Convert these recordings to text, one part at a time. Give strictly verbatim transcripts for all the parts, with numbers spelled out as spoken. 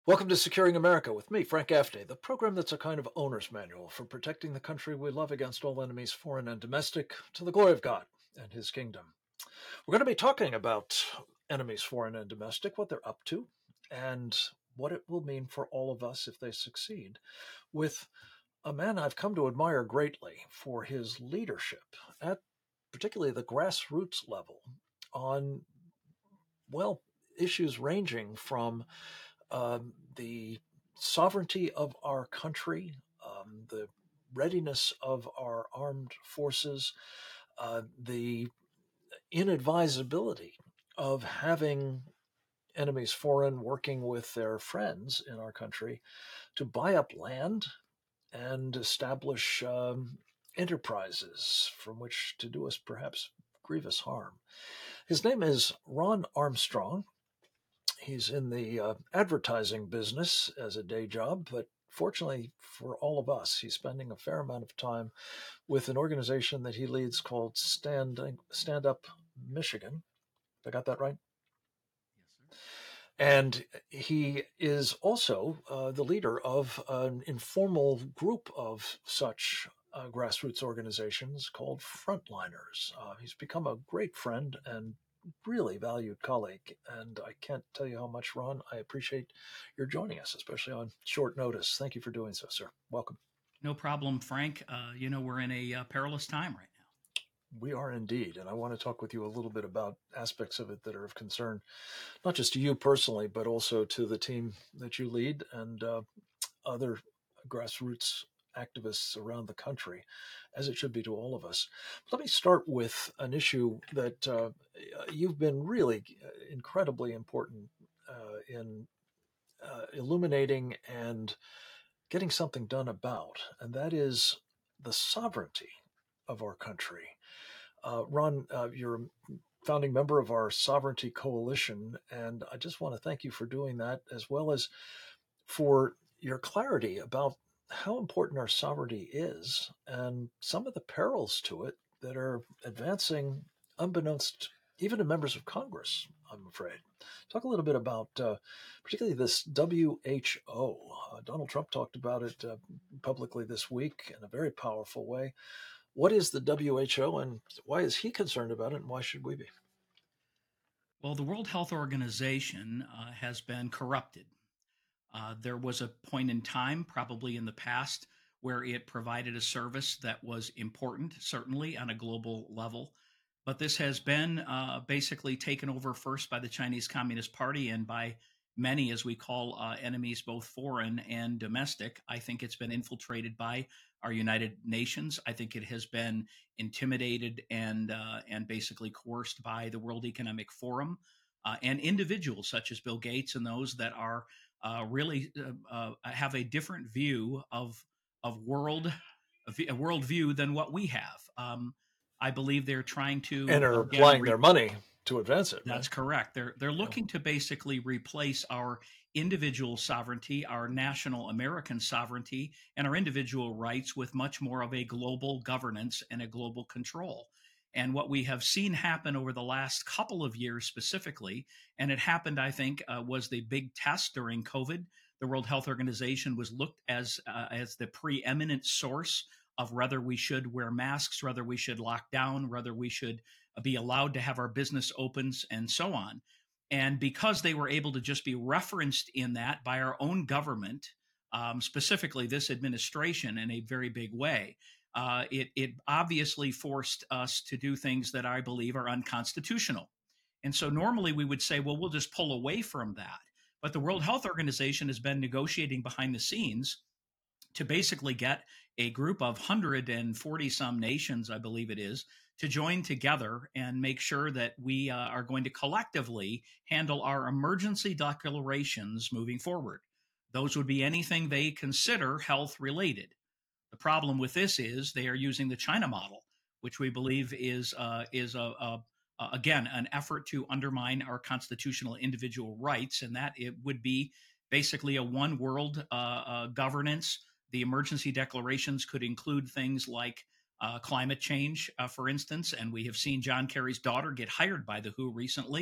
Welcome to Securing America with me, Frank Gaffney, the program that's a kind of owner's manual for protecting the country we love against all enemies, foreign and domestic, to the glory of God and his kingdom. We're going to be talking about enemies, foreign and domestic, what they're up to, and what it will mean for all of us if they succeed, with a man I've come to admire greatly for his leadership at particularly the grassroots level on, well, issues ranging from um, the sovereignty of our country, um, the readiness of our armed forces, uh, the inadvisability of having enemies foreign working with their friends in our country to buy up land and establish um, enterprises from which to do us perhaps grievous harm. His name is Ron Armstrong. He's in the uh, advertising business as a day job, but fortunately for all of us, he's spending a fair amount of time with an organization that he leads called Stand, Stand Up Michigan. I got that right? Yes, sir. And he is also uh, the leader of an informal group of such uh, grassroots organizations called Frontliners. Uh, he's become a great friend and really valued colleague. And I can't tell you how much, Ron, I appreciate your joining us, especially on short notice. Thank you for doing so, sir. Welcome. No problem, Frank. Uh, you know, we're in a uh, perilous time right now. We are indeed. And I want to talk with you a little bit about aspects of it that are of concern, not just to you personally, but also to the team that you lead and uh, other grassroots activists around the country, as it should be to all of us. Let me start with an issue that uh, you've been really incredibly important uh, in uh, illuminating and getting something done about, and that is the sovereignty of our country. Uh, Ron, uh, you're a founding member of our Sovereignty Coalition, and I just want to thank you for doing that, as well as for your clarity about how important our sovereignty is and some of the perils to it that are advancing unbeknownst even to members of Congress, I'm afraid. Talk a little bit about uh, particularly this W H O. Uh, Donald Trump talked about it uh, publicly this week in a very powerful way. What is the W H O and why is he concerned about it and why should we be? Well, the World Health Organization uh, has been corrupted. Uh, there was a point in time, probably in the past, where it provided a service that was important, certainly on a global level. But this has been uh, basically taken over first by the Chinese Communist Party and by many, as we call uh, enemies, both foreign and domestic. I think it's been infiltrated by our United Nations. I think it has been intimidated and uh, and basically coerced by the World Economic Forum uh, and individuals such as Bill Gates and those that are uh, really uh, uh, have a different view of of world a world view than what we have. Um, I believe they're trying And to are again. applying Re- their money to advance it, right? that's correct. They're they're Yeah. looking to basically replace our individual sovereignty, our national American sovereignty, and our individual rights with much more of a global governance and a global control. And what we have seen happen over the last couple of years specifically, and it happened, I think, uh, was the big test during COVID. The World Health Organization was looked as uh, as the preeminent source of whether we should wear masks, whether we should lock down, whether we should be allowed to have our business opens, and so on. And because they were able to just be referenced in that by our own government, um, specifically this administration, in a very big way, uh, it, it obviously forced us to do things that I believe are unconstitutional. And so normally we would say, well, we'll just pull away from that. But the World Health Organization has been negotiating behind the scenes to basically get a group of one hundred forty some nations, I believe it is, to join together and make sure that we uh, are going to collectively handle our emergency declarations moving forward. Those would be anything they consider health related. The problem with this is they are using the China model, which we believe is uh, is a, a, a again an effort to undermine our constitutional individual rights, and that it would be basically a one world uh, uh, governance. The emergency declarations could include things like uh, climate change, uh, for instance, and we have seen John Kerry's daughter get hired by the W H O recently.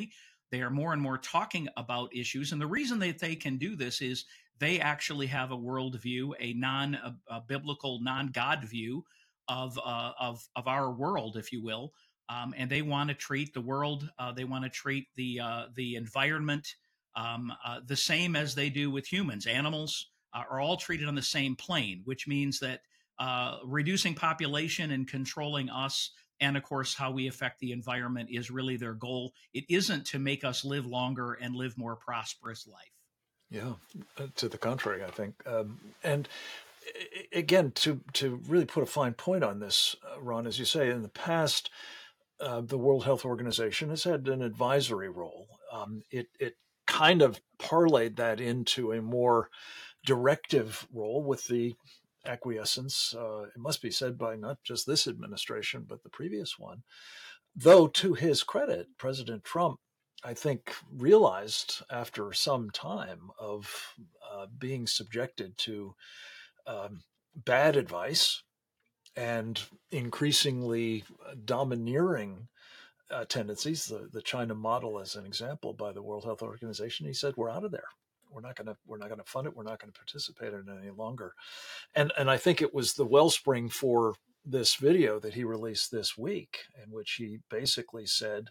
They are more and more talking about issues. And the reason that they can do this is they actually have a worldview, a non a, a biblical, non God view of, uh, of, of our world, if you will. Um, and they want to treat the world, uh, they want to treat the, uh, the environment um, uh, the same as they do with humans. Animals uh, are all treated on the same plane, which means that uh, reducing population and controlling us, and of course, how we affect the environment is really their goal. It isn't to make us live longer and live more prosperous life. Yeah, uh, to the contrary, I think. Um, and again, to to really put a fine point on this, uh, Ron, as you say, in the past, uh, the World Health Organization has had an advisory role. Um, it it kind of parlayed that into a more directive role with the acquiescence, uh, it must be said, by not just this administration, but the previous one. Though, to his credit, President Trump, I think, realized after some time of uh, being subjected to um, bad advice and increasingly domineering uh, tendencies, the, the China model as an example by the World Health Organization, he said, we're out of there. We're not going to we're not going to fund it. We're not going to participate in it any longer. And and I think it was the wellspring for this video that he released this week, in which he basically said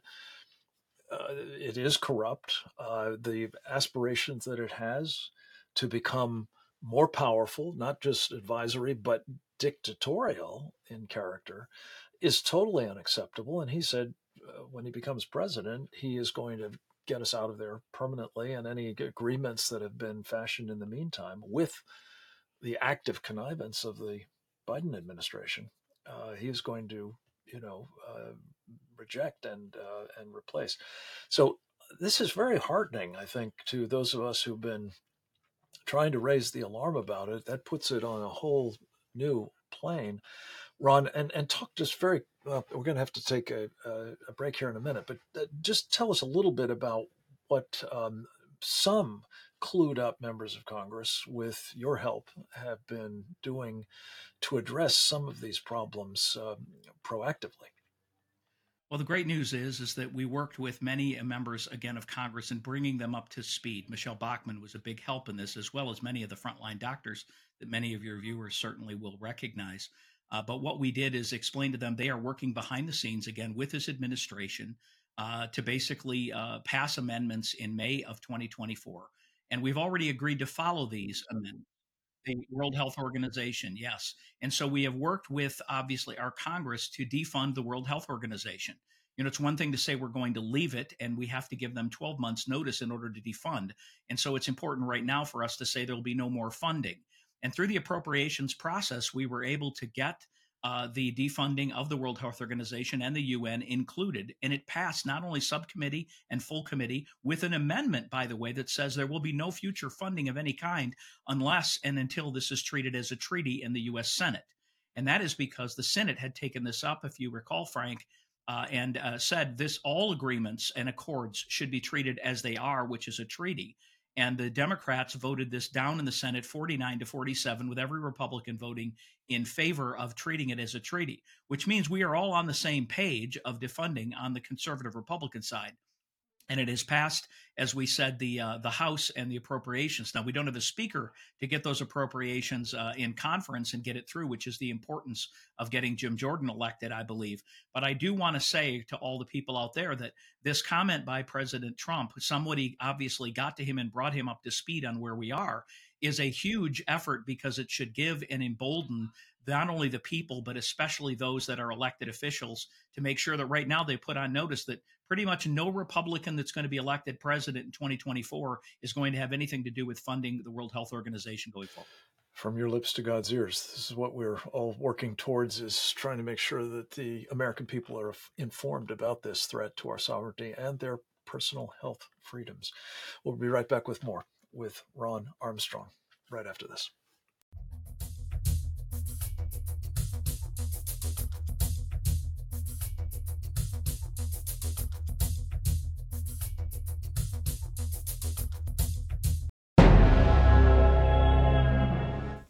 uh, it is corrupt. Uh, the aspirations that it has to become more powerful, not just advisory, but dictatorial in character, is totally unacceptable. And he said uh, when he becomes president, he is going to get us out of there permanently, and any agreements that have been fashioned in the meantime with the active connivance of the Biden administration, uh, he is going to, you know, uh, reject and uh, and replace. So this is very heartening, I think, to those of us who've been trying to raise the alarm about it. That puts it on a whole new plane. Ron, and, and talk just very, uh, we're going to have to take a, a, a break here in a minute, but uh, just tell us a little bit about what um, some clued up members of Congress, with your help, have been doing to address some of these problems um, proactively. Well, the great news is is that we worked with many members, again, of Congress in bringing them up to speed. Michelle Bachmann was a big help in this, as well as many of the frontline doctors that many of your viewers certainly will recognize. Uh, but what we did is explain to them they are working behind the scenes, again, with this administration uh, to basically uh, pass amendments in May of twenty twenty-four. And we've already agreed to follow these amendments. The World Health Organization, yes. And so we have worked with, obviously, our Congress to defund the World Health Organization. You know, it's one thing to say we're going to leave it, and we have to give them twelve months notice in order to defund. And so it's important right now for us to say there will be no more funding. And through the appropriations process, we were able to get uh, the defunding of the World Health Organization and the U N included. And it passed not only subcommittee and full committee, with an amendment, by the way, that says there will be no future funding of any kind unless and until this is treated as a treaty in the U S Senate. And that is because the Senate had taken this up, if you recall, Frank, uh, and uh, said this all agreements and accords should be treated as they are, which is a treaty. And the Democrats voted this down in the Senate forty-nine to forty-seven, with every Republican voting in favor of treating it as a treaty, which means we are all on the same page of defunding on the conservative Republican side. And it has passed, as we said, the uh, the House and the appropriations. Now, we don't have a speaker to get those appropriations uh, in conference and get it through, which is the importance of getting Jim Jordan elected, I believe. But I do want to say to all the people out there that this comment by President Trump, somebody obviously got to him and brought him up to speed on where we are, is a huge effort, because it should give and embolden not only the people, but especially those that are elected officials, to make sure that right now they put on notice that pretty much no Republican that's going to be elected president in twenty twenty-four is going to have anything to do with funding the World Health Organization going forward. From your lips to God's ears, this is what we're all working towards, is trying to make sure that the American people are informed about this threat to our sovereignty and their personal health freedoms. We'll be right back with more with Ron Armstrong right after this.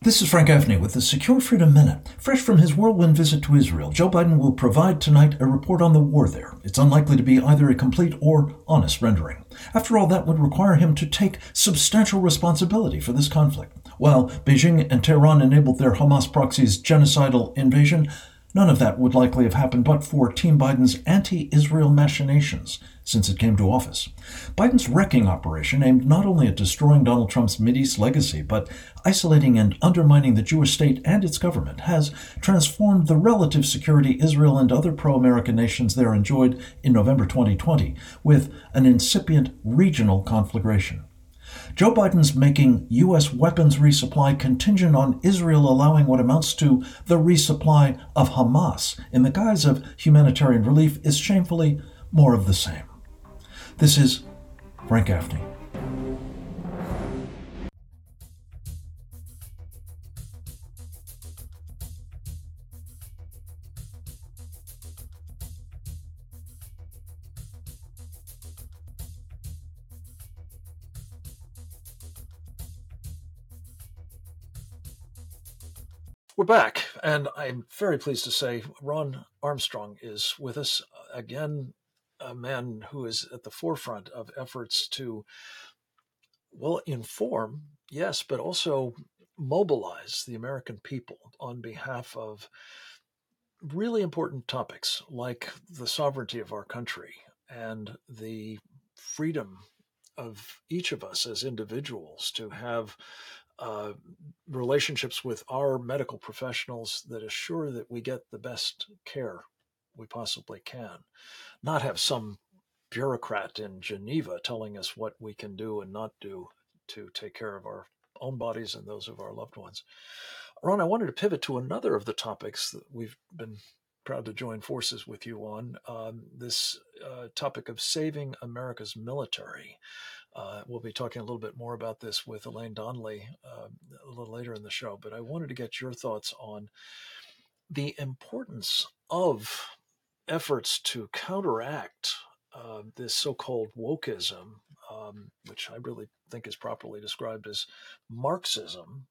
This is Frank Gaffney with the Secure Freedom Minute. Fresh from his whirlwind visit to Israel, Joe Biden will provide tonight a report on the war there. It's unlikely to be either a complete or honest rendering. After all, that would require him to take substantial responsibility for this conflict. While Beijing and Tehran enabled their Hamas proxies' genocidal invasion, none of that would likely have happened but for Team Biden's anti-Israel machinations since it came to office. Biden's wrecking operation aimed not only at destroying Donald Trump's Mideast legacy, but isolating and undermining the Jewish state and its government, has transformed the relative security Israel and other pro-American nations there enjoyed in November twenty twenty with an incipient regional conflagration. Joe Biden's making U S weapons resupply contingent on Israel allowing what amounts to the resupply of Hamas in the guise of humanitarian relief is shamefully more of the same. This is Frank Gaffney. We're back, and I'm very pleased to say Ron Armstrong is with us again, a man who is at the forefront of efforts to, well, inform, yes, but also mobilize the American people on behalf of really important topics like the sovereignty of our country and the freedom of each of us as individuals to have uh, relationships with our medical professionals that assure that we get the best care we possibly can, not have some bureaucrat in Geneva telling us what we can do and not do to take care of our own bodies and those of our loved ones. Ron, I wanted to pivot to another of the topics that we've been proud to join forces with you on, um, this uh, topic of saving America's military. Uh, we'll be talking a little bit more about this with Elaine Donnelly uh, a little later in the show, but I wanted to get your thoughts on the importance of efforts to counteract uh, this so-called wokeism, um, which I really think is properly described as Marxism,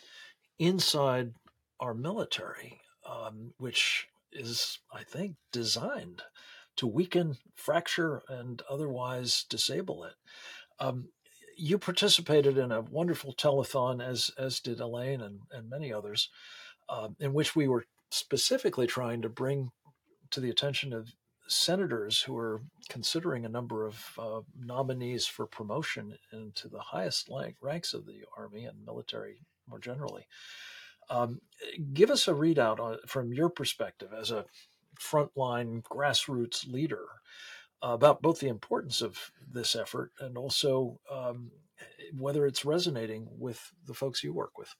inside our military, um, which is, I think, designed to weaken, fracture, and otherwise disable it. Um, you participated in a wonderful telethon, as as did Elaine and, and many others, uh, in which we were specifically trying to bring to the attention of senators who are considering a number of uh, nominees for promotion into the highest rank, ranks of the Army and military more generally. Um, give us a readout on, from your perspective as a frontline grassroots leader, about both the importance of this effort and also um, whether it's resonating with the folks you work with.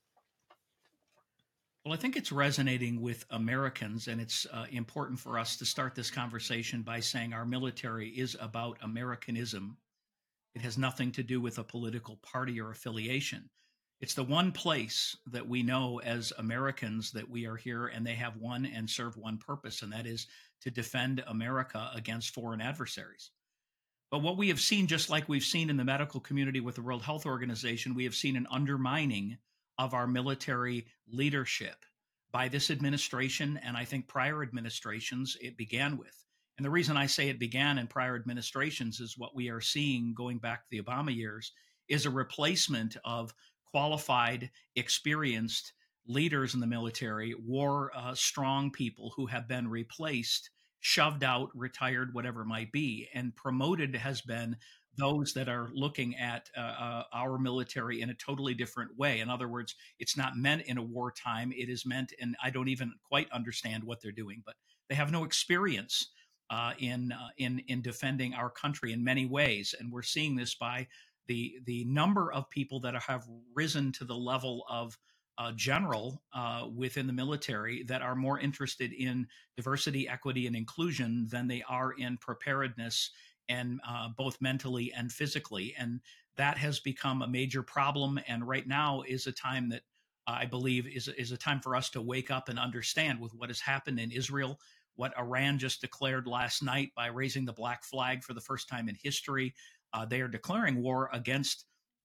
Well, I think it's resonating with Americans, and it's uh, important for us to start this conversation by saying our military is about Americanism. It has nothing to do with a political party or affiliation. It's the one place that we know as Americans that we are here and they have one and serve one purpose, and that is to defend America against foreign adversaries. But what we have seen, just like we've seen in the medical community with the World Health Organization, we have seen an undermining of our military leadership by this administration, and I think prior administrations it began with. And the reason I say it began in prior administrations is what we are seeing going back to the Obama years is a replacement of qualified, experienced leaders in the military, war uh, strong people who have been replaced, shoved out, retired, whatever it might be, and promoted has been those that are looking at uh, uh, our military in a totally different way. In other words, it's not meant in a wartime. It is meant, and I don't even quite understand what they're doing, but they have no experience uh, in uh, in in defending our country in many ways. And we're seeing this by the the number of people that have risen to the level of uh, general uh, within the military that are more interested in diversity, equity, and inclusion than they are in preparedness, and uh, both mentally and physically. And that has become a major problem. And right now is a time that uh, I believe is, is a time for us to wake up and understand with what has happened in Israel, what Iran just declared last night by raising the black flag for the first time in history. Uh, they are declaring war against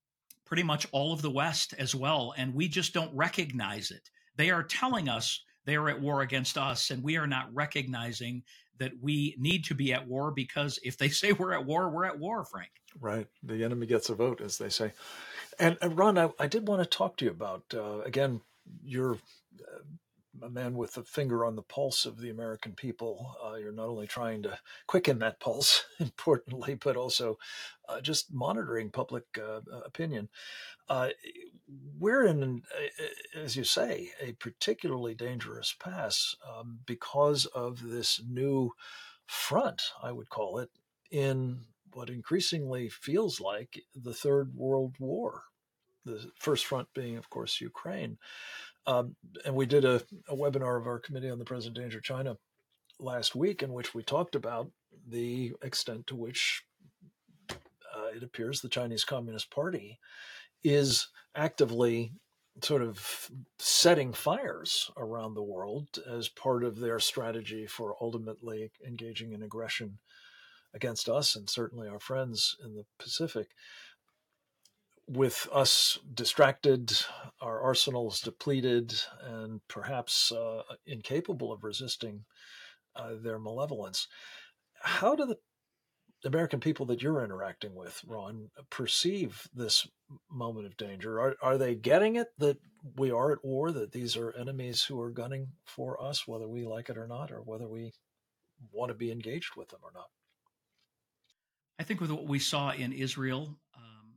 pretty much all of the West as well, and we just don't recognize it. They are telling us they are at war against us, and we are not recognizing that we need to be at war, because if they say we're at war, we're at war, Frank. Right. The enemy gets a vote, as they say. And, and Ron, I, I did want to talk to you about, uh, again, you're uh, a man with a finger on the pulse of the American people. Uh, you're not only trying to quicken that pulse, importantly, but also uh, just monitoring public uh, opinion. Uh, we're in, as you say, a particularly dangerous pass um, because of this new front, I would call it, in what increasingly feels like the Third World War. The first front being, of course, Ukraine. Um, and we did a, a webinar of our Committee on the Present Danger China last week, in which we talked about the extent to which uh, it appears the Chinese Communist Party is actively sort of setting fires around the world as part of their strategy for ultimately engaging in aggression against us and certainly our friends in the Pacific. With us distracted, our arsenals depleted, and perhaps uh, incapable of resisting uh, their malevolence, how do the American people that you're interacting with, Ron, perceive this moment of danger? Are, are they getting it that we are at war, that these are enemies who are gunning for us, whether we like it or not, or whether we want to be engaged with them or not? I think with what we saw in Israel, um,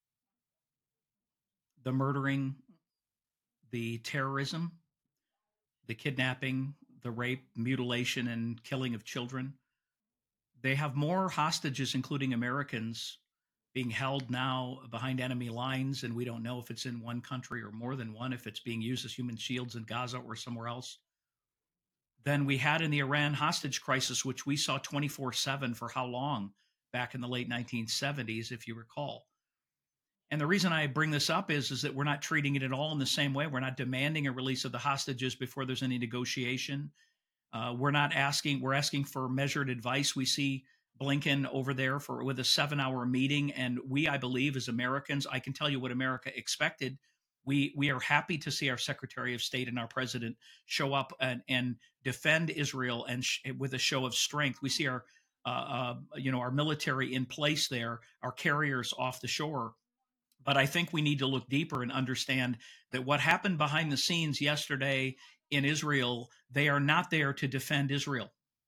the murdering, the terrorism, the kidnapping, the rape, mutilation, and killing of children, they have more hostages, including Americans, being held now behind enemy lines, and we don't know if it's in one country or more than one, if it's being used as human shields in Gaza or somewhere else, than we had in the Iran hostage crisis, which we saw twenty-four seven for how long back in the late nineteen seventies, if you recall. And the reason I bring this up is, is that we're not treating it at all in the same way. We're not demanding a release of the hostages before there's any negotiation. Uh, we're not asking, we're asking for measured advice. We see Blinken over there for with a seven hour meeting. And we, I believe, as Americans, I can tell you what America expected. We we are happy to see our Secretary of State and our President show up and, and defend Israel and sh- with a show of strength. We see our, uh, uh, you know, our military in place there, our carriers off the shore. But I think we need to look deeper and understand that what happened behind the scenes yesterday in Israel, they are not there to defend Israel.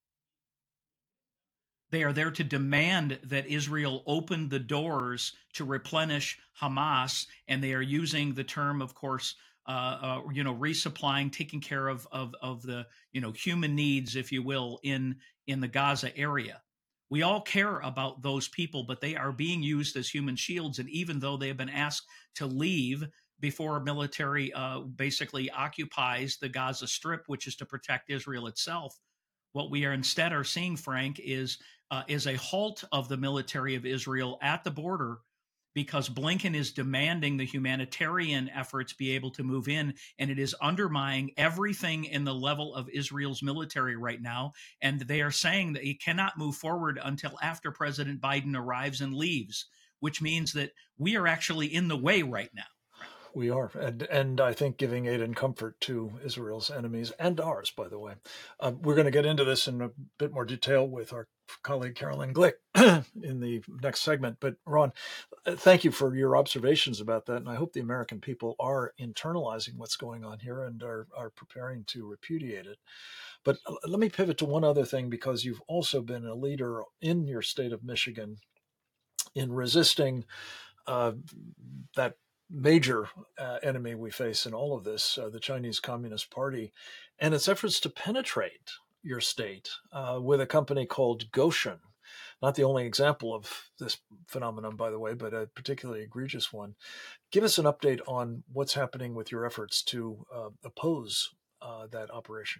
They are there to demand that Israel open the doors to replenish Hamas, and they are using the term, of course, uh, uh, you know, resupplying, taking care of, of of the you know human needs, if you will, in in the Gaza area. We all care about those people, but they are being used as human shields. And even though they have been asked to leave before military uh, basically occupies the Gaza Strip, which is to protect Israel itself, what we are instead are seeing, Frank, is uh, is a halt of the military of Israel at the border, because Blinken is demanding the humanitarian efforts be able to move in, and it is undermining everything in the level of Israel's military right now. And they are saying that it cannot move forward until after President Biden arrives and leaves, which means that we are actually in the way right now. We are, and and I think giving aid and comfort to Israel's enemies and ours, by the way. Uh, we're going to get into this in a bit more detail with our colleague Caroline Glick in the next segment. But Ron, thank you for your observations about that, and I hope the American people are internalizing what's going on here and are are preparing to repudiate it. But let me pivot to one other thing, because you've also been a leader in your state of Michigan in resisting uh, that major uh, enemy we face in all of this, uh, the Chinese Communist Party, and its efforts to penetrate your state uh, with a company called Gotion. Not the only example of this phenomenon, by the way, but a particularly egregious one. Give us an update on what's happening with your efforts to uh, oppose uh, that operation.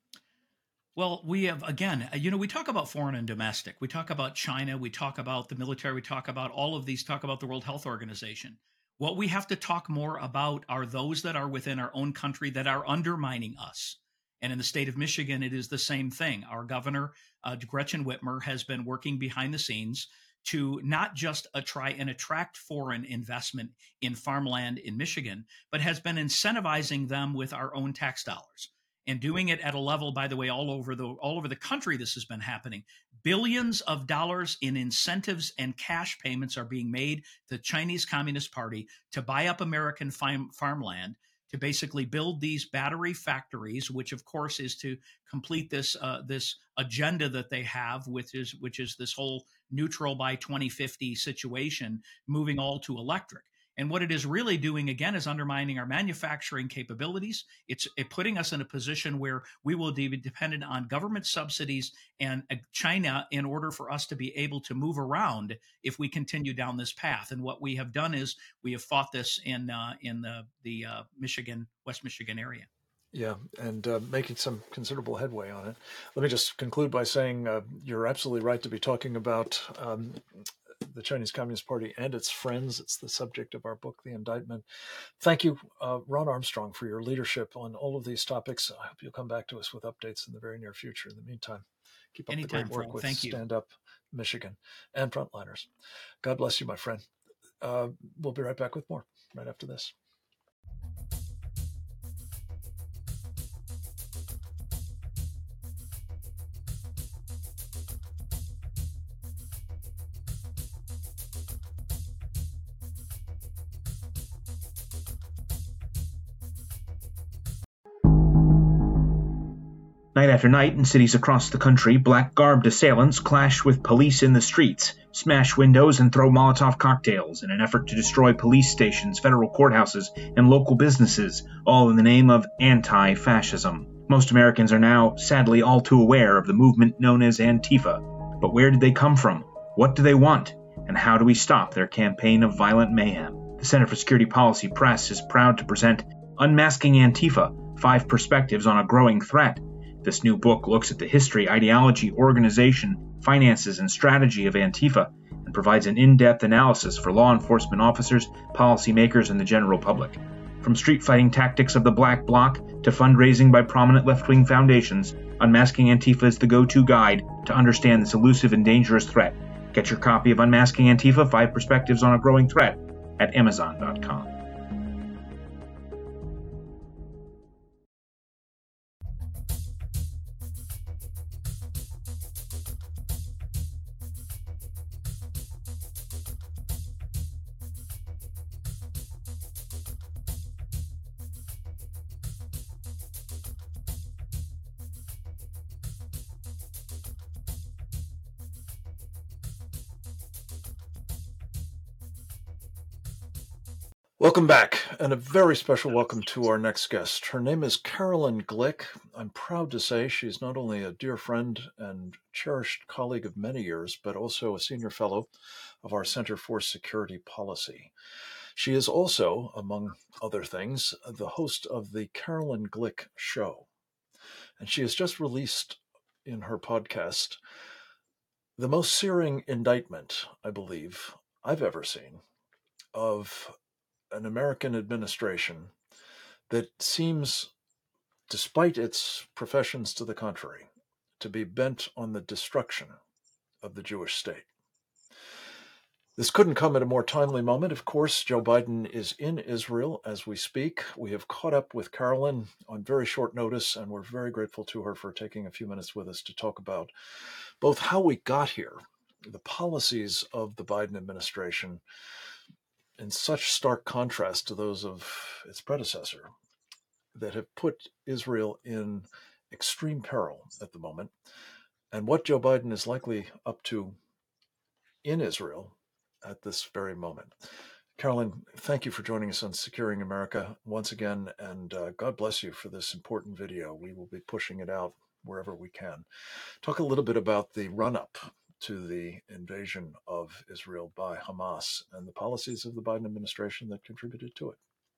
Well, we have, again, you know, we talk about foreign and domestic. We talk about China. We talk about the military. We talk about all of these, talk about the World Health Organization. What we have to talk more about are those that are within our own country that are undermining us. And in the state of Michigan, it is the same thing. Our governor, uh, Gretchen Whitmer, has been working behind the scenes to not just uh, try and attract foreign investment in farmland in Michigan, but has been incentivizing them with our own tax dollars and doing it at a level, by the way, all over the all over the country. This has been happening. Billions of dollars in incentives and cash payments are being made to the Chinese Communist Party to buy up American farm, farmland, to basically build these battery factories, which of course is to complete this uh, this agenda that they have, which is which is this whole neutral by twenty fifty situation, moving all to electric. And what it is really doing, again, is undermining our manufacturing capabilities. It's it putting us in a position where we will be dependent on government subsidies and uh, China in order for us to be able to move around if we continue down this path. And what we have done is we have fought this in uh, in the the uh, Michigan, West Michigan area. Yeah, and uh, making some considerable headway on it. Let me just conclude by saying uh, you're absolutely right to be talking about um, the Chinese Communist Party and its friends. It's the subject of our book, The Indictment. Thank you, uh, Ron Armstrong, for your leadership on all of these topics. I hope you'll come back to us with updates in the very near future. In the meantime, keep up Anytime, the great work Phil. with Thank you. Stand Up Michigan and Frontliners. God bless you, my friend. Uh, we'll be right back with more right after this. Night after night in cities across the country, black-garbed assailants clash with police in the streets, smash windows, and throw Molotov cocktails in an effort to destroy police stations, federal courthouses, and local businesses, all in the name of anti-fascism. Most Americans are now, sadly, all too aware of the movement known as Antifa. But where did they come from? What do they want? And how do we stop their campaign of violent mayhem? The Center for Security Policy Press is proud to present Unmasking Antifa, Five Perspectives on a Growing Threat. This new book looks at the history, ideology, organization, finances, and strategy of Antifa and provides an in-depth analysis for law enforcement officers, policymakers, and the general public. From street fighting tactics of the Black Bloc to fundraising by prominent left-wing foundations, Unmasking Antifa is the go-to guide to understand this elusive and dangerous threat. Get your copy of Unmasking Antifa, Five Perspectives on a Growing Threat at amazon dot com. Welcome back, and a very special welcome to our next guest. Her name is Carolyn Glick. I'm proud to say she's not only a dear friend and cherished colleague of many years, but also a senior fellow of our Center for Security Policy. She is also, among other things, the host of the Carolyn Glick Show. And she has just released in her podcast the most searing indictment, I believe, I've ever seen of an American administration that seems, despite its professions to the contrary, to be bent on the destruction of the Jewish state. This couldn't come at a more timely moment. Of course, Joe Biden is in Israel as we speak. We have caught up with Carolyn on very short notice, and we're very grateful to her for taking a few minutes with us to talk about both how we got here, the policies of the Biden administration, in such stark contrast to those of its predecessor, that have put Israel in extreme peril at the moment, and what Joe Biden is likely up to in Israel at this very moment. Carolyn, thank you for joining us on Securing America once again, and uh, God bless you for this important video. We will be pushing it out wherever we can. Talk a little bit about the run-up to the invasion of Israel by Hamas and the policies of the Biden administration that contributed to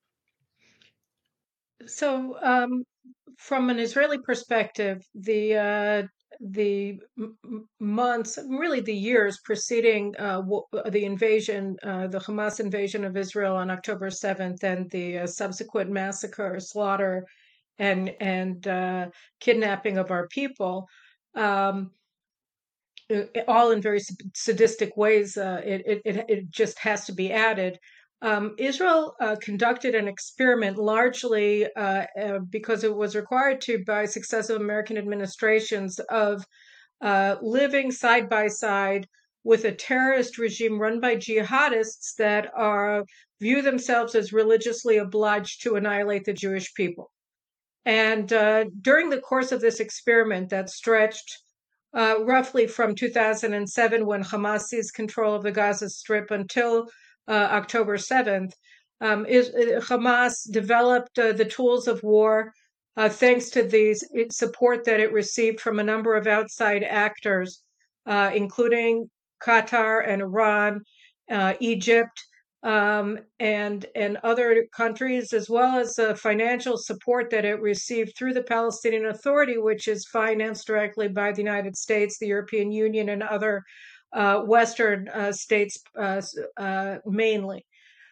it. So, um, from an Israeli perspective, the uh, the m- months, really the years preceding uh, w- the invasion, uh, the Hamas invasion of Israel on October seventh, and the uh, subsequent massacre, slaughter, and and uh, kidnapping of our people. Um, all in very sadistic ways. Uh, it, it, it just has to be added. Um, Israel uh, conducted an experiment largely uh, uh, because it was required to by successive American administrations of uh, living side by side with a terrorist regime run by jihadists that are view themselves as religiously obliged to annihilate the Jewish people. And uh, during the course of this experiment that stretched uh, roughly from two thousand seven, when Hamas seized control of the Gaza Strip, until uh, October seventh, um, is, uh, Hamas developed uh, the tools of war uh, thanks to the support that it received from a number of outside actors, uh, including Qatar and Iran, uh, Egypt, um, and and other countries, as well as the financial support that it received through the Palestinian Authority, which is financed directly by the United States, the European Union, and other uh, Western uh, states, uh, uh, mainly.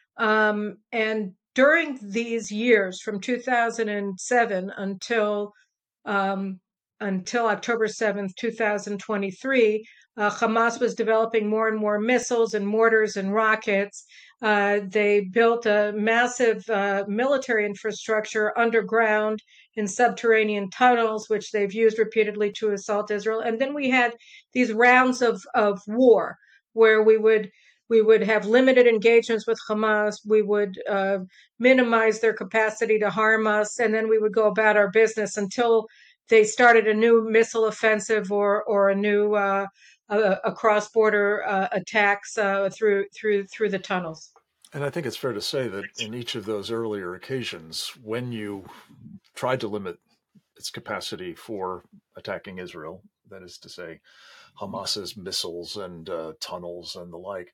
Um, and during these years, from two thousand seven until um, until October seventh, two thousand twenty-three, uh, Hamas was developing more and more missiles and mortars and rockets. Uh, they built a massive uh, military infrastructure underground in subterranean tunnels, which they've used repeatedly to assault Israel. And then we had these rounds of, of war where we would we would have limited engagements with Hamas. We would uh, minimize their capacity to harm us, and then we would go about our business until they started a new missile offensive or or a new uh, a, a cross-border uh, attacks uh, through through through the tunnels. And I think it's fair to say that in each of those earlier occasions, when you tried to limit its capacity for attacking Israel, that is to say, Hamas's missiles and uh, tunnels and the like,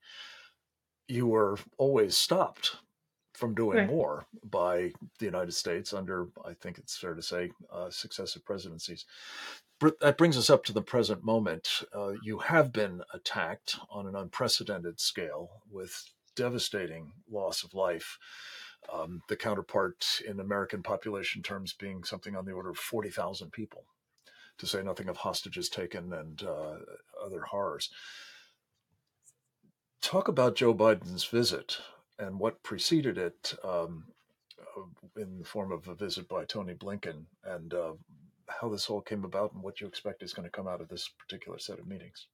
you were always stopped from doing Right. more by the United States under, I think it's fair to say, uh, successive presidencies. That brings us up to the present moment. Uh, you have been attacked on an unprecedented scale with devastating loss of life. Um, the counterpart in American population terms being something on the order of forty thousand people, to say nothing of hostages taken and uh, other horrors. Talk about Joe Biden's visit and what preceded it, um, in the form of a visit by Tony Blinken, and uh, how this all came about and what you expect is going to come out of this particular set of meetings.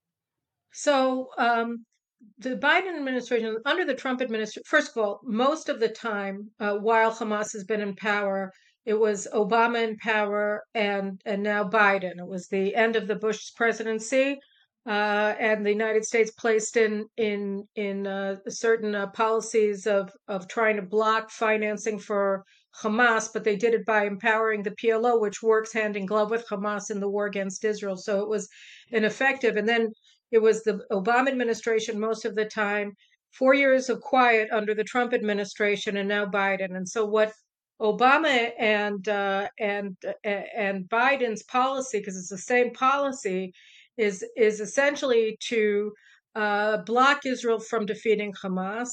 So um, the Biden administration, under the Trump administration, first of all, most of the time uh, while Hamas has been in power, it was Obama in power and and now Biden. It was the end of the Bush presidency, uh, and the United States placed in in in uh, certain uh, policies of of trying to block financing for Hamas, but they did it by empowering the P L O, which works hand in glove with Hamas in the war against Israel. So it was ineffective. And then it was the Obama administration most of the time, four years of quiet under the Trump administration, and now Biden. And so what Obama and uh, and uh, and Biden's policy, because it's the same policy, is is essentially to uh, block Israel from defeating Hamas,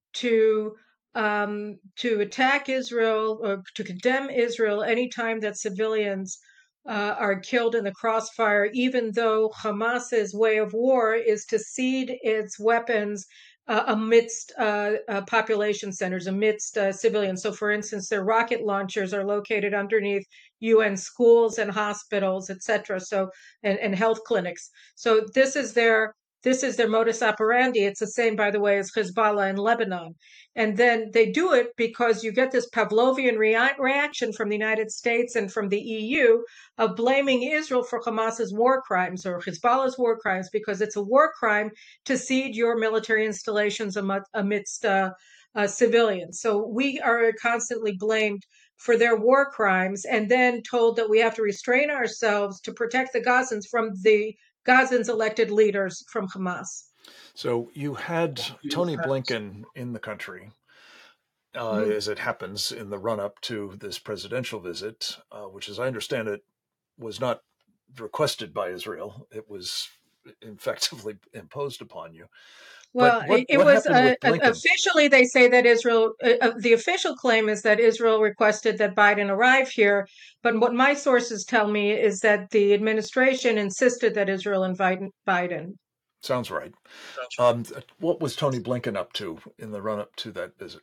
to um, to attack Israel or to condemn Israel anytime that civilians uh, are killed in the crossfire, even though Hamas's way of war is to seed its weapons uh, amidst uh, uh, population centers, amidst uh, civilians. So, for instance, their rocket launchers are located underneath U N schools and hospitals, et cetera. So, and, and health clinics. So, this is their this is their modus operandi. It's the same, by the way, as Hezbollah in Lebanon. And then they do it because you get this Pavlovian rea- reaction from the United States and from the E U of blaming Israel for Hamas's war crimes or Hezbollah's war crimes, because it's a war crime to seed your military installations amidst uh, uh, civilians. So we are constantly blamed for their war crimes and then told that we have to restrain ourselves to protect the Gazans from the Gazans' elected leaders from Hamas. So you had Tony Blinken in the country, uh, mm-hmm. as it happens in the run-up to this presidential visit, uh, which, as I understand it, was not requested by Israel. It was effectively imposed upon you. Well, But what it, it what was happened uh, with Blinken? officially they say that Israel, uh, uh, the official claim is that Israel requested that Biden arrive here. But what my sources tell me is that the administration insisted that Israel invite Biden. Sounds right. Um, what was Tony Blinken up to in the run up to that visit?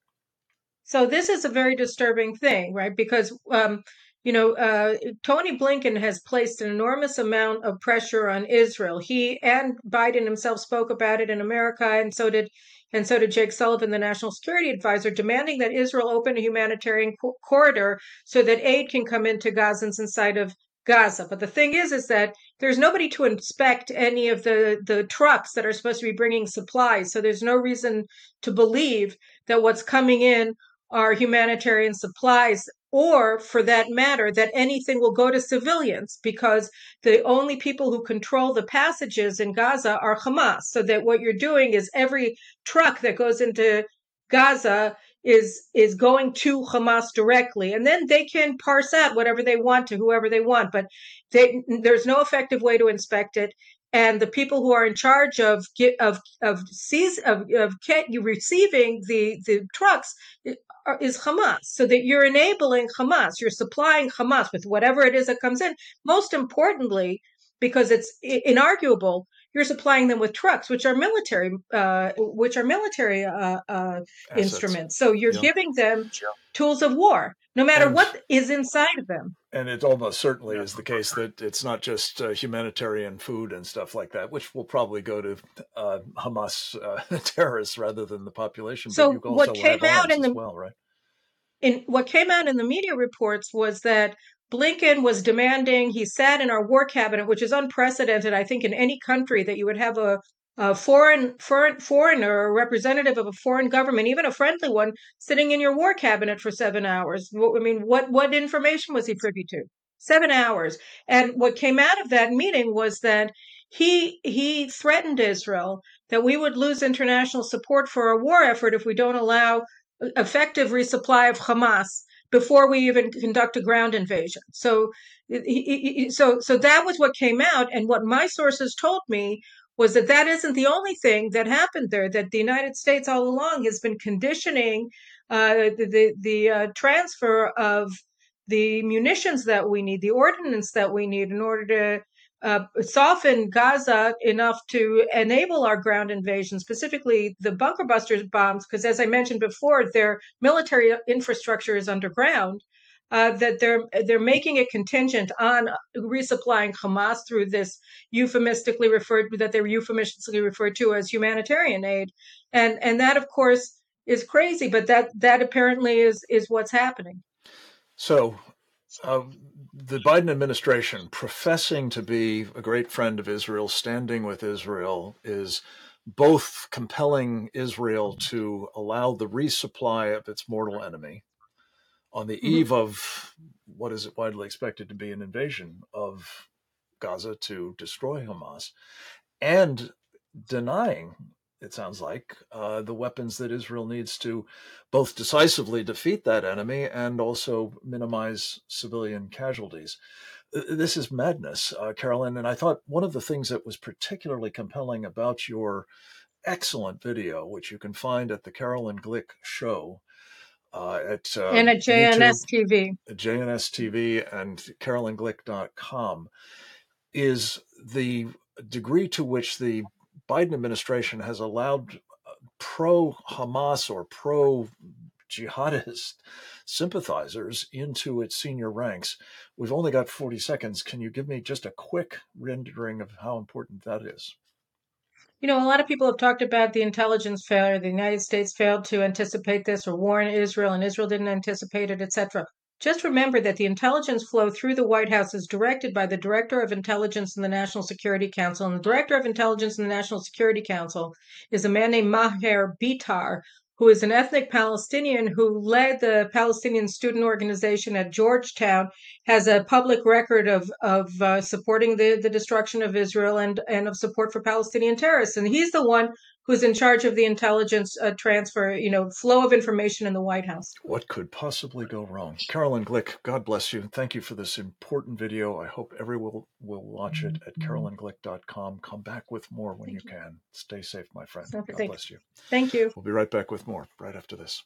So this is a very disturbing thing, right? Because um, you know, uh, Tony Blinken has placed an enormous amount of pressure on Israel. He and Biden himself spoke about it in America, and so did and so did Jake Sullivan, the national security advisor, demanding that Israel open a humanitarian co- corridor so that aid can come into Gazans inside of Gaza. But the thing is, is that there's nobody to inspect any of the the trucks that are supposed to be bringing supplies. So there's no reason to believe that what's coming in are humanitarian supplies, or for that matter, that anything will go to civilians, because the only people who control the passages in Gaza are Hamas. So that what you're doing is every truck that goes into Gaza is is going to Hamas directly, and then they can parse out whatever they want to whoever they want. But they, there's no effective way to inspect it. And the people who are in charge of of of, seize, of, of receiving the the trucks is Hamas, so that you're enabling Hamas, you're supplying Hamas with whatever it is that comes in. Most importantly, because it's inarguable, you're supplying them with trucks, which are military, uh, which are military uh, uh, instruments. So you're Yeah. giving them tools of war, no matter And, what is inside of them. And it almost certainly is the case that it's not just uh, humanitarian food and stuff like that, which will probably go to uh, Hamas uh, terrorists rather than the population. So but you also what came have out arms in as the well, right? in what came out in the media reports was that Blinken was demanding, he sat in our war cabinet, which is unprecedented, I think, in any country, that you would have a, a foreign, foreign foreigner, or a representative of a foreign government, even a friendly one, sitting in your war cabinet for seven hours. I mean, what, what information was he privy to? Seven hours. And what came out of that meeting was that he he threatened Israel that we would lose international support for our war effort if we don't allow effective resupply of Hamas before we even conduct a ground invasion. So, so, so that was what came out, and what my sources told me was that that isn't the only thing that happened there. That the United States all along has been conditioning uh, the the, the uh, transfer of the munitions that we need, the ordnance that we need, in order to uh, soften Gaza enough to enable our ground invasion, specifically the bunker busters bombs, because as I mentioned before, their military infrastructure is underground. Uh, that they're they're making it contingent on resupplying Hamas through this euphemistically referred that they're euphemistically referred to as humanitarian aid, and and that of course is crazy, but that that apparently is is what's happening. So. Uh, the Biden administration, professing to be a great friend of Israel, standing with Israel, is both compelling Israel to allow the resupply of its mortal enemy on the mm-hmm. eve of what is widely expected to be an invasion of Gaza to destroy Hamas, and denying, it sounds like, uh, the weapons that Israel needs to both decisively defeat that enemy and also minimize civilian casualties. This is madness, uh, Carolyn. And I thought one of the things that was particularly compelling about your excellent video, which you can find at the Carolyn Glick Show, uh, at uh, and at J N S T V, J N S T V and carolyn glick dot com, is the degree to which the Biden administration has allowed pro-Hamas or pro-jihadist sympathizers into its senior ranks. We've only got forty seconds. Can you give me just a quick rendering of how important that is? You know, a lot of people have talked about the intelligence failure. The United States failed to anticipate this or warn Israel, and Israel didn't anticipate it, et cetera. Just remember that the intelligence flow through the White House is directed by the Director of Intelligence in the National Security Council. And the Director of Intelligence in the National Security Council is a man named Maher Bitar, who is an ethnic Palestinian who led the Palestinian student organization at Georgetown, has a public record of of uh, supporting the, the destruction of Israel and, and of support for Palestinian terrorists. And he's the one who's in charge of the intelligence uh, transfer, you know, flow of information in the White House. What could possibly go wrong? Carolyn Glick, God bless you. Thank you for this important video. I hope everyone will, will watch it at carolyn glick dot com. Come back with more when you, you can. Stay safe, my friend. Okay, God thank, bless you. Thank you. We'll be right back with more right after this.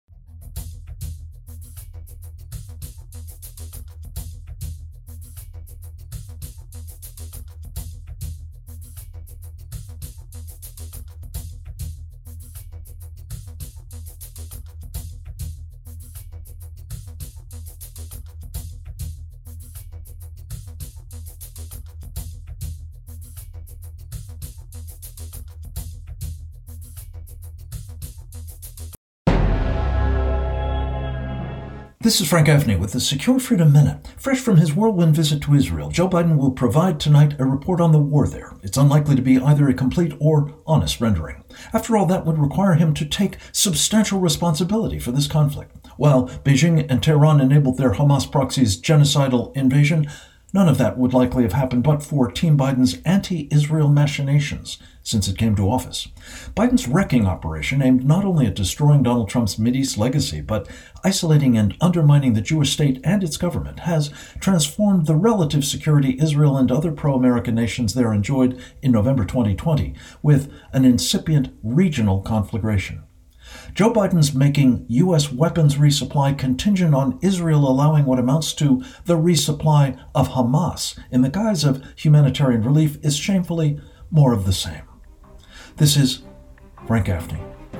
This is Frank Gaffney with the Secure Freedom Minute. Fresh from his whirlwind visit to Israel, Joe Biden will provide tonight a report on the war there. It's unlikely to be either a complete or honest rendering. After all, that would require him to take substantial responsibility for this conflict. While Beijing and Tehran enabled their Hamas proxies' genocidal invasion, none of that would likely have happened but for Team Biden's anti-Israel machinations since it came to office. Biden's wrecking operation aimed not only at destroying Donald Trump's Mideast legacy, but isolating and undermining the Jewish state and its government, has transformed the relative security Israel and other pro-American nations there enjoyed in November twenty twenty with an incipient regional conflagration. Joe Biden's making U S weapons resupply contingent on Israel allowing what amounts to the resupply of Hamas in the guise of humanitarian relief is shamefully more of the same. This is Frank Gaffney.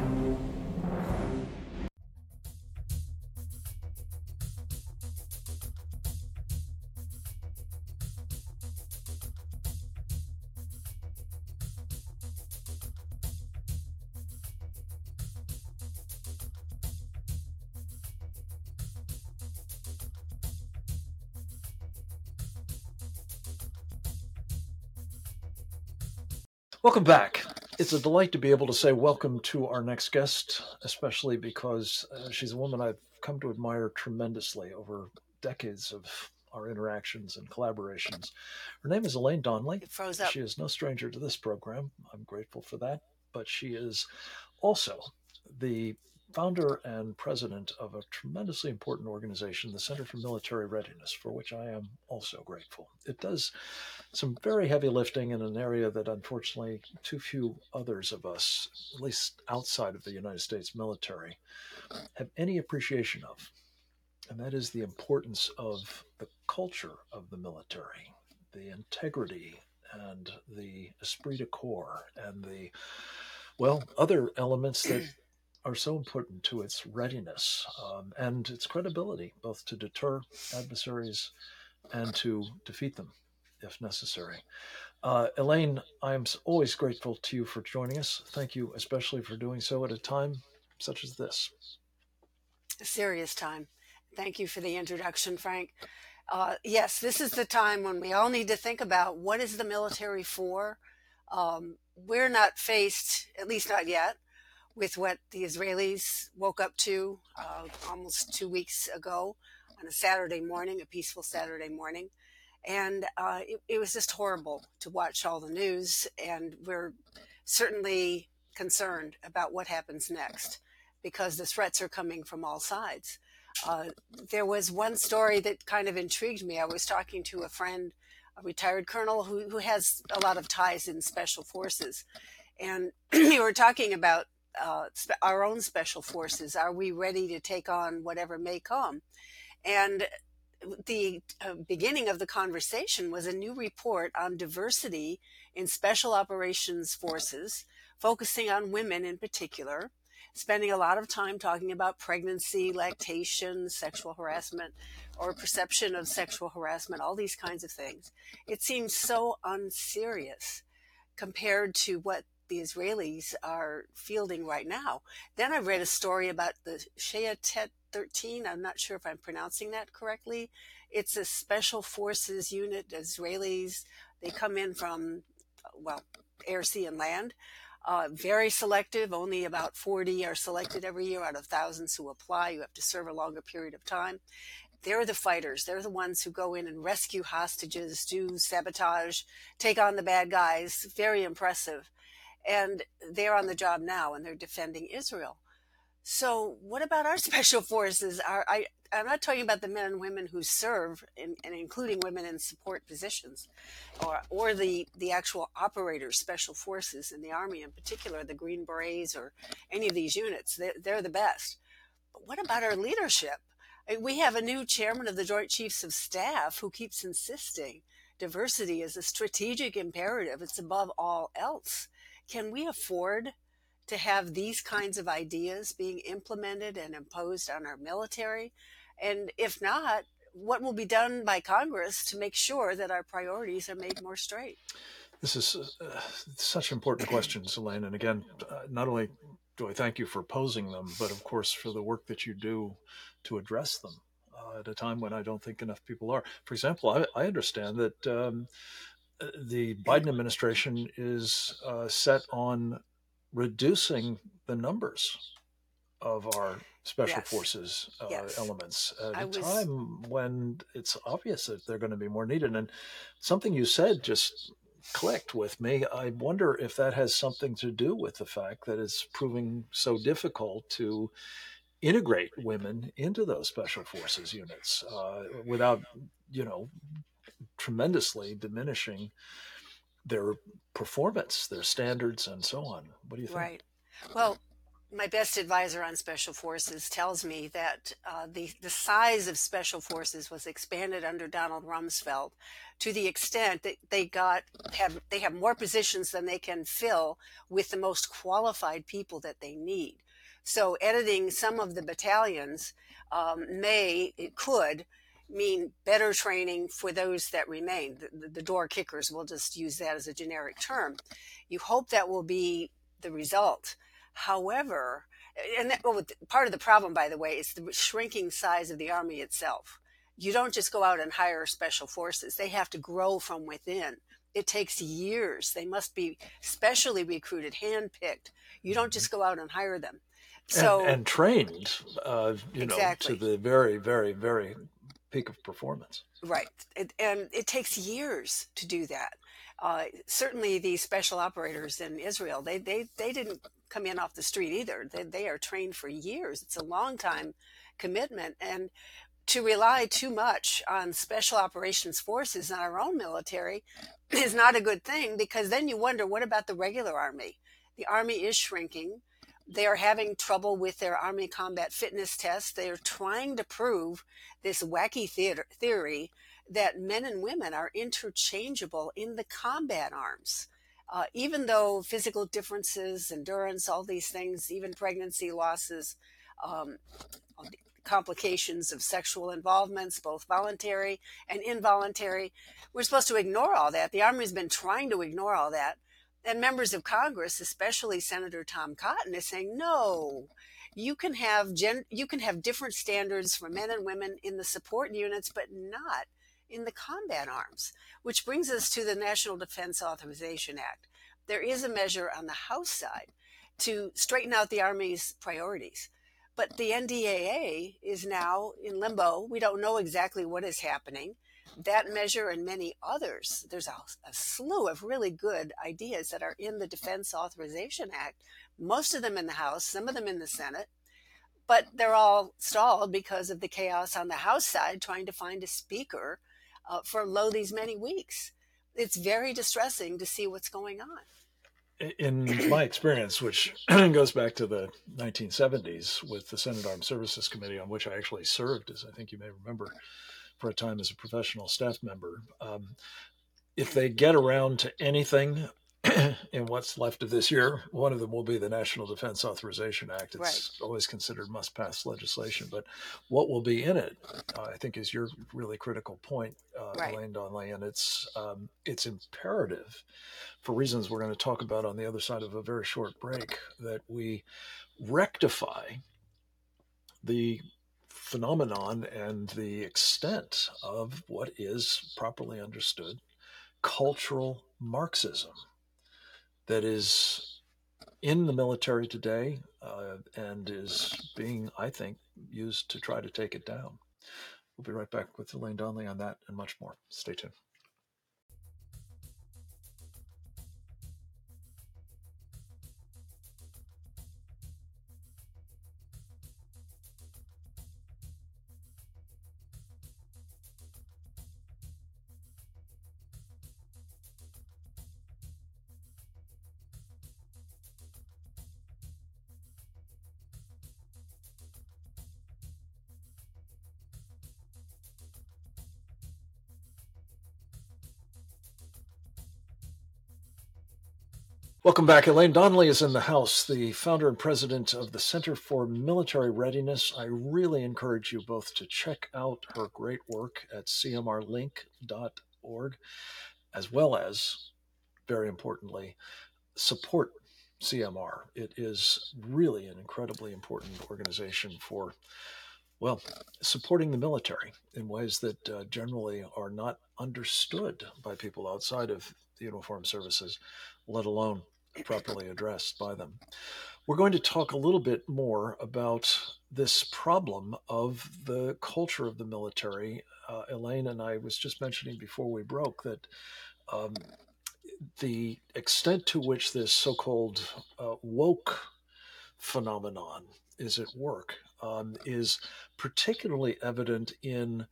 Welcome back. It's a delight to be able to say welcome to our next guest, especially because uh, she's a woman I've come to admire tremendously over decades of our interactions and collaborations. Her name is Elaine Donnelly. It froze up. She is no stranger to this program. I'm grateful for that. But she is also the founder and president of a tremendously important organization, the Center for Military Readiness, for which I am also grateful. It does some very heavy lifting in an area that unfortunately too few others of us, at least outside of the United States military, have any appreciation of. And that is the importance of the culture of the military, the integrity and the esprit de corps and the, well, other elements that are so important to its readiness um, and its credibility, both to deter adversaries and to defeat them if necessary. Uh, Elaine, I'm always grateful to you for joining us. Thank you especially for doing so at a time such as this. A serious time. Thank you for the introduction, Frank. Uh, yes, this is the time when we all need to think about what is the military for. Um, we're not faced, at least not yet, with what the Israelis woke up to uh, almost two weeks ago on a Saturday morning, a peaceful Saturday morning. And uh, it, it was just horrible to watch all the news. And we're certainly concerned about what happens next because the threats are coming from all sides. Uh, there was one story that kind of intrigued me. I was talking to a friend, a retired colonel who, who has a lot of ties in special forces. And we were talking about uh, our own special forces. Are we ready to take on whatever may come? And the uh, beginning of the conversation was a new report on diversity in special operations forces, focusing on women in particular, spending a lot of time talking about pregnancy, lactation, sexual harassment, or perception of sexual harassment, all these kinds of things. It seems so unserious compared to what the Israelis are fielding right now. Then I read a story about the Shayatet thirteen. I'm not sure if I'm pronouncing that correctly. It's a special forces unit, Israelis. They come in from, well, air, sea, and land. Uh, very selective. Only about forty are selected every year out of thousands who apply. You have to serve a longer period of time. They're the fighters. They're the ones who go in and rescue hostages, do sabotage, take on the bad guys. Very impressive. and they're on the job now and they're defending Israel. So what about our special forces? Our, I, I'm not talking about the men and women who serve, in, and including women in support positions, or or the, the actual operators, special forces in the Army in particular, the Green Berets or any of these units. They're, they're the best. But what about our leadership? We have a new chairman of the Joint Chiefs of Staff who keeps insisting diversity is a strategic imperative. It's above all else. Can we afford to have these kinds of ideas being implemented and imposed on our military? And if not, what will be done by Congress to make sure that our priorities are made more straight? This is uh, such important questions, Elaine. And again, uh, not only do I thank you for posing them, but of course for the work that you do to address them uh, at a time when I don't think enough people are. For example, I, I understand that um, the Biden administration is uh, set on reducing the numbers of our special Yes. forces uh, Yes. elements at I a was- time when it's obvious that they're going to be more needed. And something you said just clicked with me. I wonder if that has something to do with the fact that it's proving so difficult to integrate women into those special forces units uh, without, you know, tremendously diminishing their performance, their standards, and so on. What do you think? Right. Well, my best advisor on special forces tells me that uh, the, the size of special forces was expanded under Donald Rumsfeld to the extent that they got have they have more positions than they can fill with the most qualified people that they need. So editing some of the battalions um, may, it could mean better training for those that remain. The, the door kickers, we'll just use that as a generic term. You hope that will be the result. However, and that, well, part of the problem, by the way, is the shrinking size of the Army itself. You don't just go out and hire special forces. They have to grow from within. It takes years. They must be specially recruited, handpicked. You don't just go out and hire them. So and, and trained, uh, you Exactly. know, to the very, very, very peak of performance. Right. It, and it takes years to do that. Uh, certainly the special operators in Israel, they, they, they didn't come in off the street either. They, they are trained for years. It's a long time commitment. And to rely too much on special operations forces in our own military is not a good thing, because then you wonder, what about the regular Army? The Army is shrinking. They are having trouble with their Army combat fitness tests. They are trying to prove this wacky theater, theory that men and women are interchangeable in the combat arms. Uh, even though physical differences, endurance, all these things, even pregnancy losses, um, complications of sexual involvements, both voluntary and involuntary, we're supposed to ignore all that. The Army's been trying to ignore all that. And members of Congress, especially Senator Tom Cotton, is saying, no, you can have gen- you can have different standards for men and women in the support units, but not in the combat arms, which brings us to the National Defense Authorization Act. There is a measure on the House side to straighten out the Army's priorities. But the N D A A is now in limbo. We don't know exactly what is happening. That measure and many others, there's a, a slew of really good ideas that are in the Defense Authorization Act, most of them in the House, some of them in the Senate, but they're all stalled because of the chaos on the House side trying to find a speaker uh, for lo these many weeks. It's very distressing to see what's going on. In my experience, which goes back to the nineteen seventies with the Senate Armed Services Committee, on which I actually served, as I think you may remember, for a time as a professional staff member, um, if they get around to anything in what's left of this year, one of them will be the National Defense Authorization Act. It's Right. always considered must-pass legislation, but what will be in it, uh, I think, is your really critical point, uh, Right. Elaine Donnelly, and it's um, it's imperative, for reasons we're going to talk about on the other side of a very short break, that we rectify the phenomenon and the extent of what is properly understood cultural Marxism that is in the military today uh, and is being, I think, used to try to take it down. We'll be right back with Elaine Donnelly on that and much more. Stay tuned. Welcome back. Elaine Donnelly is in the house, the founder and president of the Center for Military Readiness. I really encourage you both to check out her great work at c m r link dot org, as well as, very importantly, support C M R. It is really an incredibly important organization for, well, supporting the military in ways that uh, generally are not understood by people outside of the uniformed services, let alone properly addressed by them. We're going to talk a little bit more about this problem of the culture of the military. Uh, Elaine and I was just mentioning before we broke that um, the extent to which this so-called uh, woke phenomenon is at work um, is particularly evident in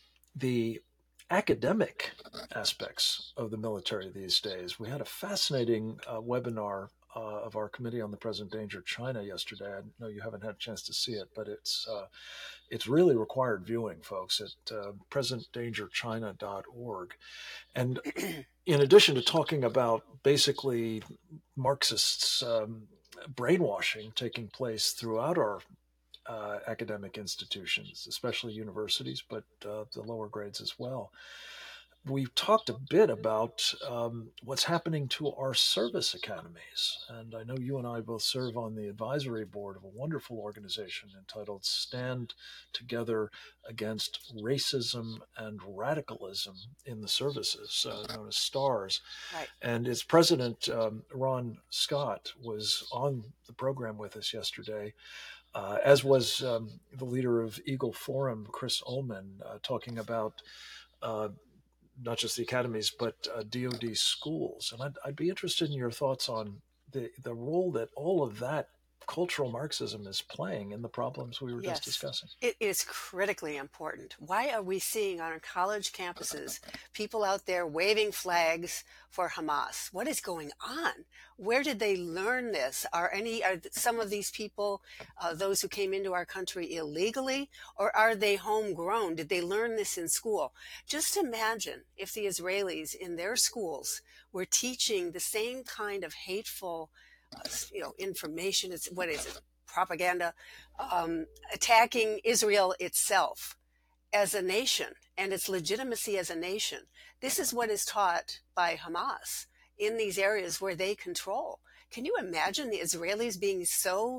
the academic aspects of the military these days. We had a fascinating uh, webinar uh, of our Committee on the Present Danger China yesterday. I know you haven't had a chance to see it, but it's uh, it's really required viewing, folks, at uh, present danger china dot org. And in addition to talking about basically Marxists' um, brainwashing taking place throughout our uh, academic institutions, especially universities, but uh, the lower grades as well, we've talked a bit about um, what's happening to our service academies. And I know you and I both serve on the advisory board of a wonderful organization entitled Stand Together Against Racism and Radicalism in the Services, uh, known as STARS. Right. And its president, um, Ron Scott, was on the program with us yesterday. Uh, as was um, the leader of Eagle Forum, Chris Ullman, uh, talking about uh, not just the academies, but uh, D O D schools. And I'd, I'd be interested in your thoughts on the, the role that all of that cultural Marxism is playing in the problems we were Yes, just discussing. it is critically important. Why are we seeing on our college campuses people out there waving flags for Hamas? What is going on? Where did they learn this? Are any are some of these people uh, those who came into our country illegally, or are they homegrown? Did they learn this in school? Just imagine if the Israelis in their schools were teaching the same kind of hateful Uh, you know, information. It's what is it? Propaganda, um, attacking Israel itself as a nation and its legitimacy as a nation. This is what is taught by Hamas in these areas where they control. Can you imagine the Israelis being so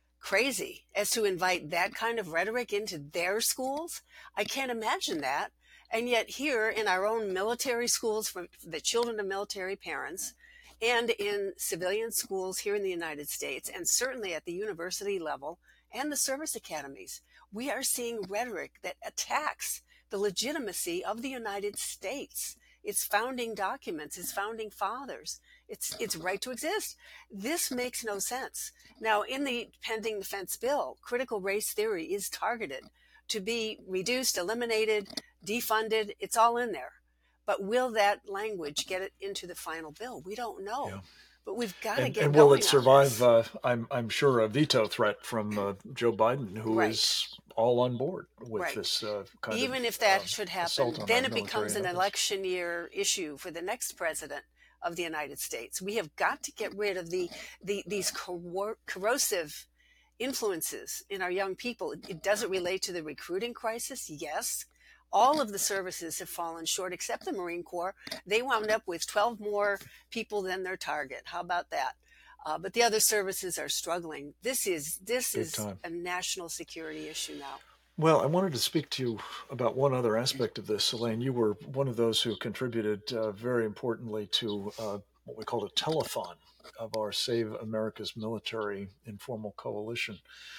crazy as to invite that kind of rhetoric into their schools? I can't imagine that. And yet here in our own military schools for the children of military parents, and in civilian schools here in the United States, and certainly at the university level and the service academies, we are seeing rhetoric that attacks the legitimacy of the United States, its founding documents, its founding fathers, its, its right to exist. This makes no sense. Now, in the pending defense bill, critical race theory is targeted to be reduced, eliminated, defunded. It's all in there. But will that language get it into the final bill? We don't know. Yeah. But we've got to and, get and going will it survive, on uh, I'm, I'm sure, a veto threat from uh, Joe Biden, who right. is all on board with right. this uh, kind Even of if that uh, should happen, then it becomes an election year issue for the next president of the United States. We have got to get rid of the, the these cor- corrosive influences in our young people. It, it doesn't relate to the recruiting crisis, yes. All of the services have fallen short except the Marine Corps. They wound up with twelve more people than their target. How about that? Uh, but the other services are struggling. This is this Big is time. a national security issue now. Well, I wanted to speak to you about one other aspect of this, Elaine. You were one of those who contributed uh, very importantly to uh, what we called a telethon of our Save America's Military Informal Coalition.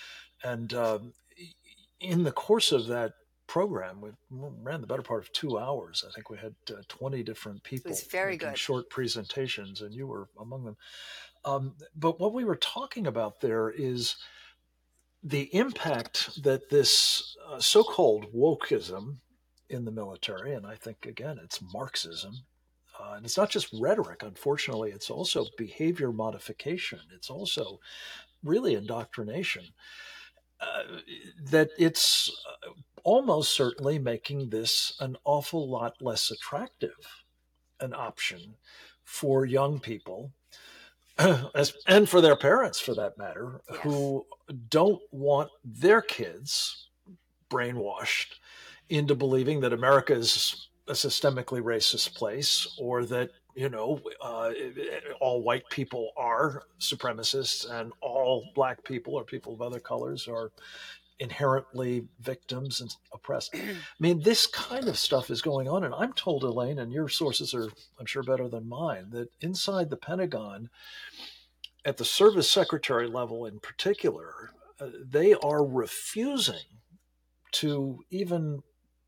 And uh, in the course of that program, we ran the better part of two hours. I think we had uh, twenty different people it was very making good. short presentations, and you were among them. Um, but what we were talking about there is the impact that this uh, so-called wokeism in the military, and I think, again, it's Marxism, uh, and it's not just rhetoric, unfortunately, it's also behavior modification. It's also really indoctrination. Uh, that it's uh, almost certainly making this an awful lot less attractive an option for young people as, and for their parents, for that matter, Yes. who don't want their kids brainwashed into believing that America is a systemically racist place, or that, you know, uh, all white people are supremacists and all black people or people of other colors are inherently victims and oppressed. I mean, this kind of stuff is going on. And I'm told, Elaine, and your sources are, I'm sure, better than mine, that inside the Pentagon, at the service secretary level in particular, uh, they are refusing to even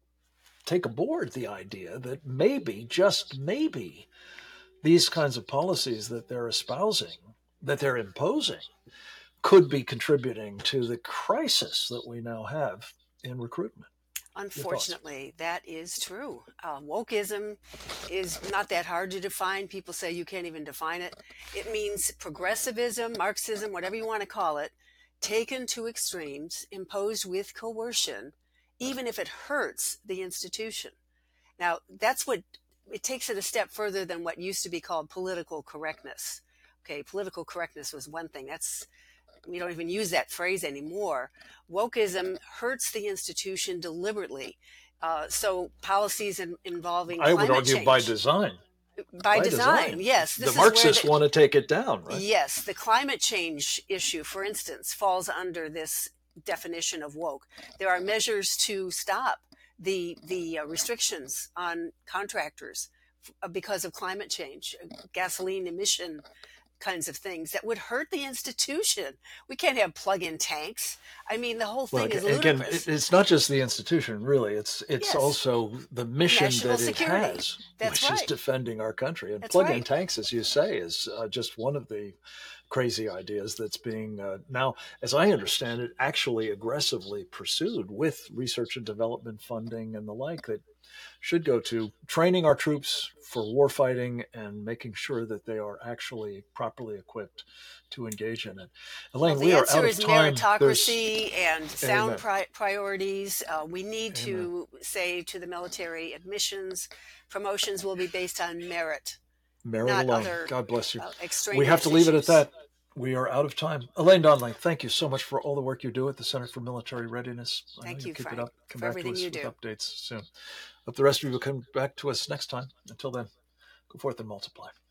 take aboard the idea that maybe, just maybe, these kinds of policies that they're espousing, that they're imposing, could be contributing to the crisis that we now have in recruitment. Unfortunately, that is true. Uh, wokeism is not that hard to define. People say you can't even define it. It means progressivism, Marxism, whatever you want to call it, taken to extremes, imposed with coercion, even if it hurts the institution. Now, that's what it takes it a step further than what used to be called political correctness. Okay, political correctness was one thing. That's we don't even use that phrase anymore. Wokeism hurts the institution deliberately. Uh, so policies in, involving I climate would argue change, by design. by, by design, design. yes. This The is Marxists where the, want to take it down, right? Yes, the climate change issue, for instance, falls under this definition of woke. There are measures to stop the the uh, restrictions on contractors f- because of climate change, uh, gasoline emission kinds of things that would hurt the institution. We can't have plug-in tanks. I mean, the whole thing Well, is again, ludicrous. it- it's not just the institution, really. It's it's Yes. also the mission National that it security. has, That's which is right. defending our country. And That's plug-in right. tanks, as you say, is uh, just one of the crazy ideas that's being uh, now, as I understand it, actually aggressively pursued with research and development funding and the like that should go to training our troops for warfighting and making sure that they are actually properly equipped to engage in it. Elaine, Well, the we are answer out of is time. meritocracy and sound Amen. pri- priorities. Uh, we need Amen. to say to the military, admissions, promotions will be based on merit, Merit not alone. other God bless you. uh, extraneous We have to leave it at issues. that. We are out of time. Elaine Donnelly, thank you so much for all the work you do at the Center for Military Readiness. I Thank know you, you'll keep Frank, it up. Come for back to everything us you with do. updates soon. Hope the rest of you will come back to us next time. Until then, go forth and multiply.